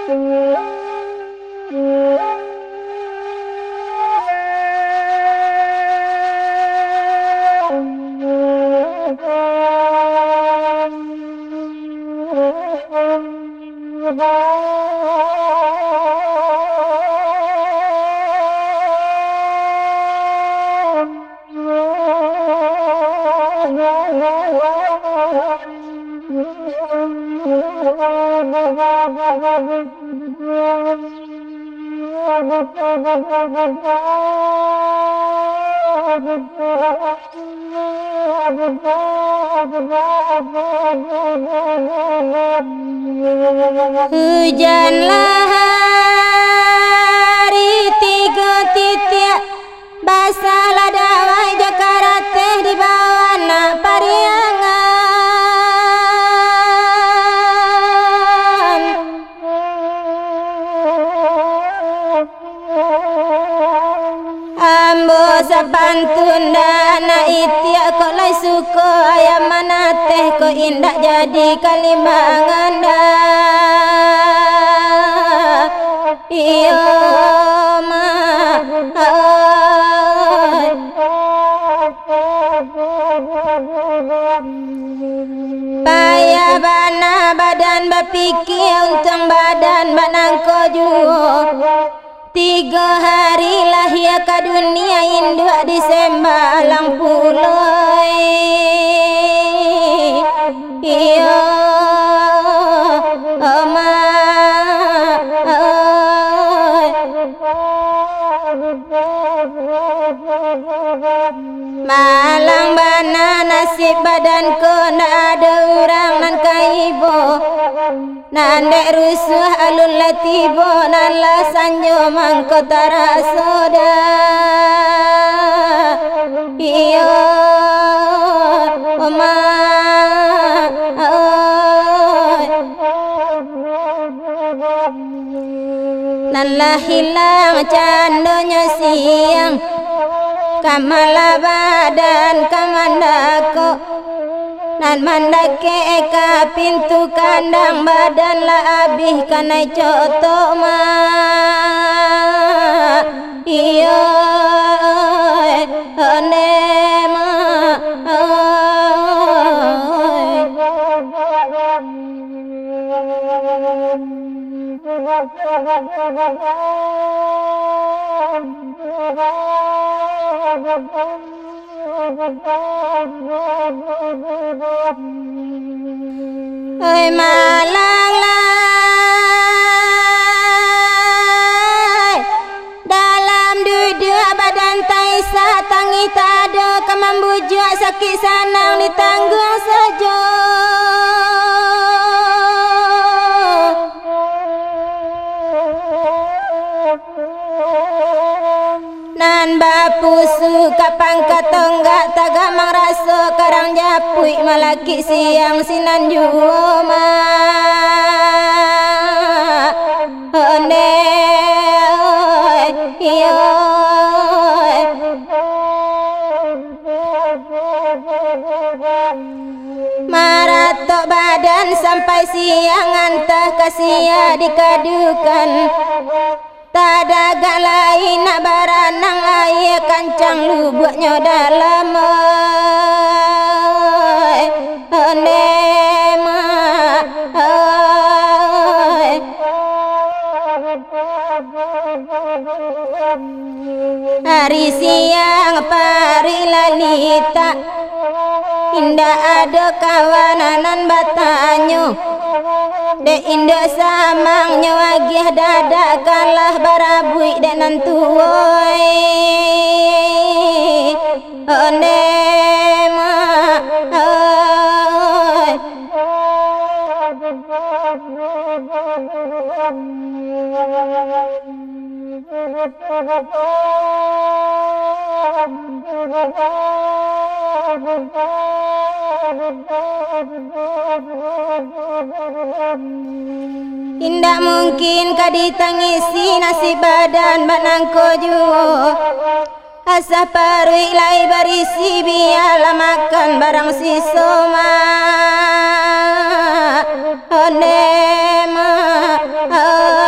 Hujanlah hari 3 titik, basahlah dawai Jakarta teh di bawah nak pariangan. Ambo sapantun dana itiak kok lai suko ayam mana teh kok indah jadi kalimbangan dah. Iyo ma payah bana badan bapikir untung badan banangko juo. 3 hari lahir ke dunia induk Desember lang puloi. Iyo oma malang bana nasib badanku nak ada orang nan kaibo. Nandek rusuh alun latibo nala sanyo mangko tarasoda. Iyo oma nala hilang candonya siang kamala badan kamandako. Nan mandake eka pintu kandang badan la abih kanai coto ma. Iyo one ma oi malang lai dalam duduk badan taisa tangi tada kemambujuk sakit sanang ditanggung saja. Nan bapusu kapang katonggak tagamang raso karang japui malaki siang sinan juo ma. Onde iyo maratok badan sampai siang antah kasia dikadukan. Tada gak lain nak baranang air kancang lubuknya dalam onde ma hari siang pari lalita indah ada kawananan batanyo. Dek indah samangnya wagih dadak kalah barabui dek nantuoi. Onde ma Indak mungkin kadi tangisi nasib badan banangko juo. Asah parui lai barisi biarlah makan barang si soma. Onde ma